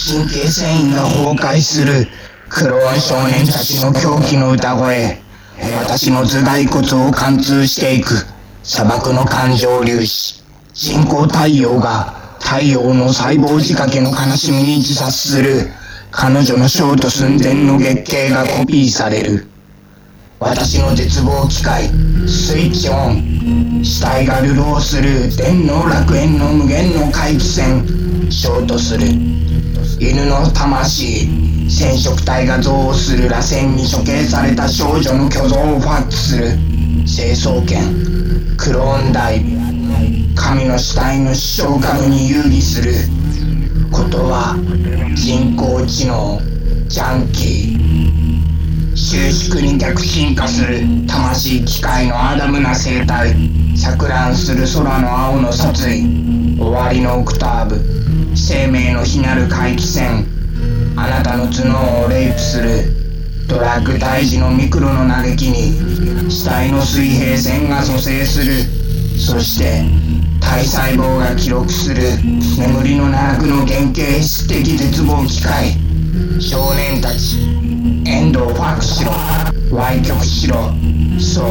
神経繊維が崩壊する。クローン少年たちの狂気の歌声。私の頭蓋骨を貫通していく。砂漠の感情粒子。人工太陽が太陽の細胞仕掛けの悲しみに自殺する。彼女のショート寸前の月経がコピーされる。私の絶望機械、スイッチオン。死体が流浪する天皇楽園の無限の回帰線。ショートする。犬の魂、染色体が憎悪する螺旋に処刑された少女の虚像をファックする。成層圏、クローンダイブ。神の死体の視床下部に遊戯する。ことは人工知能、ジャンキー。収縮に逆進化する魂機械のアダムな生態。錯乱する空の青の殺意。終わりのオクターブ。生命の非なる回帰線。あなたの頭脳をレイプする。ドラッグ胎児のミクロの嘆きに死体の水平線が蘇生する。そして体細胞が記録する眠りの奈落の原型質的絶望機械。少年たち、エンドをファックしろ。歪曲しろ。そう、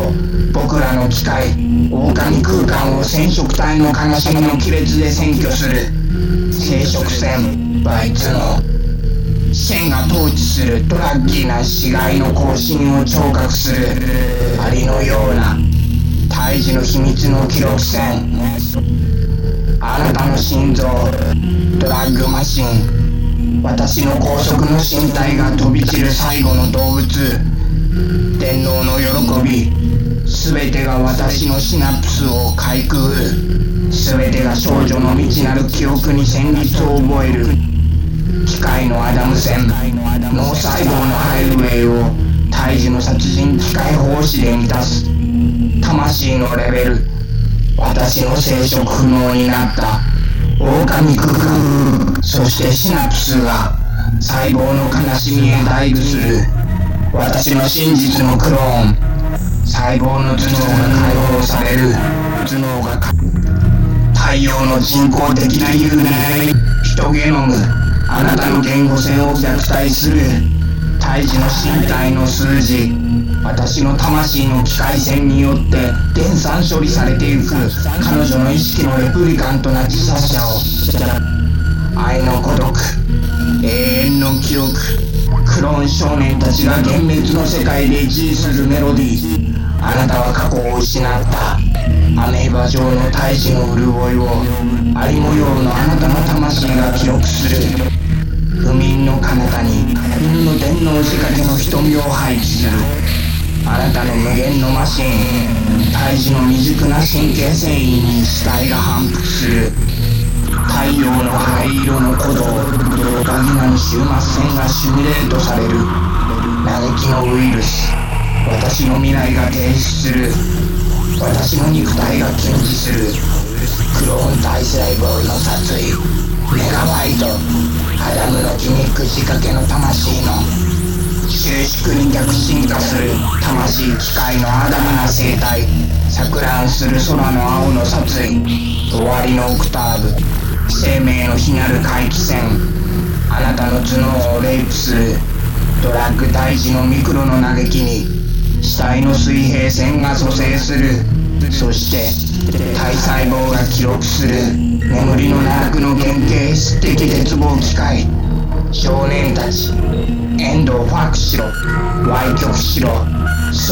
僕らの機械、狼空間を染色体の悲しみの亀裂で占拠する。生殖線、バイツの線が統治する。トラッキーな死骸の更新を聴覚する。アリのような胎児の秘密の記録線。あなたの心臓、ドラッグマシン。私の高速の身体が飛び散る最後の動物。天皇の喜び。全てが私のシナプスをかいくぐる。全てが少女の未知なる記憶に旋律を覚える。機械のアダム線。脳細胞のハイウェイを胎児の殺人機械胞子で満たす。魂のレベル。私の生殖不能になった狼空間。そしてシナプスが細胞の悲しみへダイブする。私の真実のクローン。細胞の頭脳が解放される。頭脳が太陽の人工的な有名ヒトゲノム。あなたの言語線を虐待する。胎児の身体の数字。私の魂の機械線によって電算処理されていく。彼女の意識のレプリカントな自殺者を。愛の孤独、永遠の記憶。クローン少年たちが幻滅の世界で一致するメロディー。あなたは過去を失った。アメーバ状の胎児の潤いをアリ模様のあなたの魂が記録する。不眠の彼方に犬の天皇仕掛けの瞳を配置する。あなたの無限のマシン。胎児の未熟な神経繊維に死体が反復する。太陽の灰色の鼓動。ドバギナの終末線がシミュレートされる。嘆きのウイルス。私の未来が停止する。私の肉体が禁止する。クローン体細胞の殺意。メガバイト。アダムのギミック仕掛けの魂の収縮に逆進化する。魂機械のアダムな生態。錯乱する空の青の殺意。終わりのオクターブ。生命の非なる回帰線。あなたの頭脳をレイプする。ドラッグ胎児のミクロの嘆きに死体の水平線が蘇生する。そして体細胞が記録する。眠りの奈落の原型質的絶望機械。少年たち、エンドをファックしろ。歪曲しろ。そう、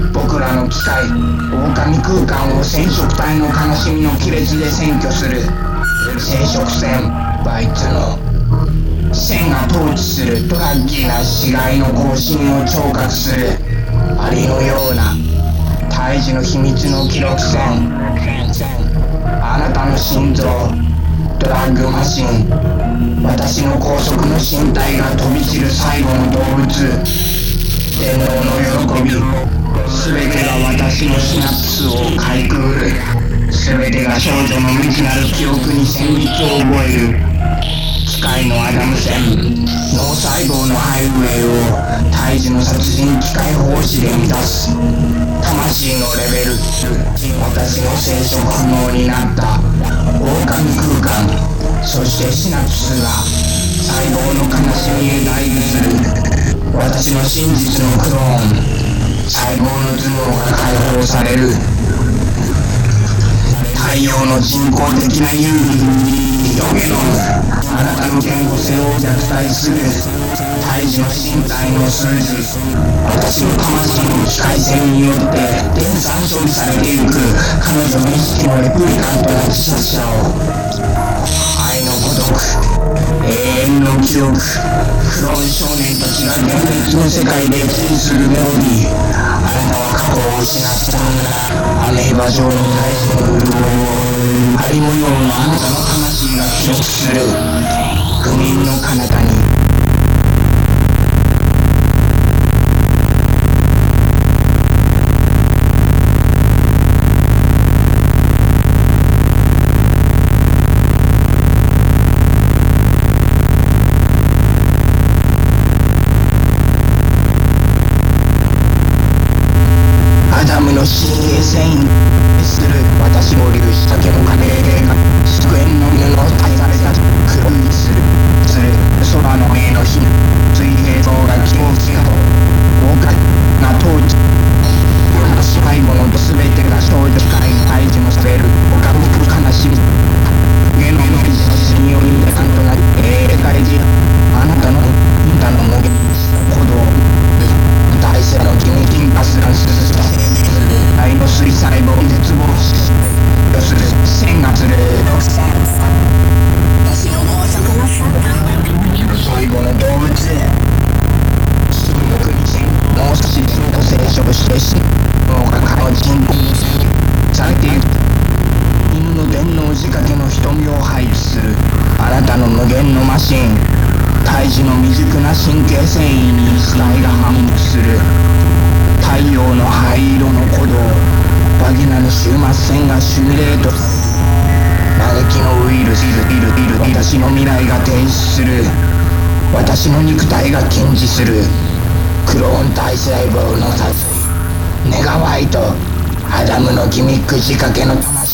僕らの機械、狼空間を染色体の悲しみの亀裂で占拠する。生殖線、バイツの線が統治する。トラッキーな死骸の更新を聴覚する。アリのような胎児の秘密の記録線。あなたの心臓、ドラッグマシン。私の高速の身体が飛び散る最後の動物。天皇の喜び。全てが私のシナプスをかいくぐる。全てが少女の未知なる記憶に旋律を覚える。機械のアダム線。脳細胞のハイウェイを胎児の殺人機械胞子で満たす。魂のレベル。私の生殖不能になった狼空間。 そしてシナプスが細胞の悲しみへダイブする。私の真実のクローン、細胞の頭脳が解放される。太陽の人工的な遊戯に人ゲノム、あなたの健康性を虐待する。胎児の身体の数字、私の魂の機械性によって電算処理されていく。彼女の意識のレプリカントな自殺者を、愛の孤独、永遠の記憶、クローン少年たちが現実の世界で起因するメロディー。あなたは過去を失った。アメーバ状の胎児の潤いを、針模様のあなたの魂が記憶する。不眠の彼方にアダムの新鋭繊維する。私も粒子だけの影が祝宴の布を耐えられた黒いする空の目の日、水平像が気をつけと豪華な統治。世の支配者と全てが少女界の胎児のされる丘むく悲しみ。ゲノムの自殺により無感となり世界中あなたの無限鼓動、大世の君に進化する愛の水細胞に絶望する線がずれる。私の豪速の瞬間、最後の動物新国に線もう少しと成長して死のが彼の人口にされている。犬の電脳仕掛けの瞳を配置する。あなたの無限のマシン、胎児の未熟な神経繊維に死体が反復する。太陽の灰色の鼓動、バギナの終末線がシミュレート。嘆きのウイルス、私の未来が停止する。私の肉体が禁じする。クローン体細胞の殺意、ネガワイト、アダムのギミック仕掛けの魂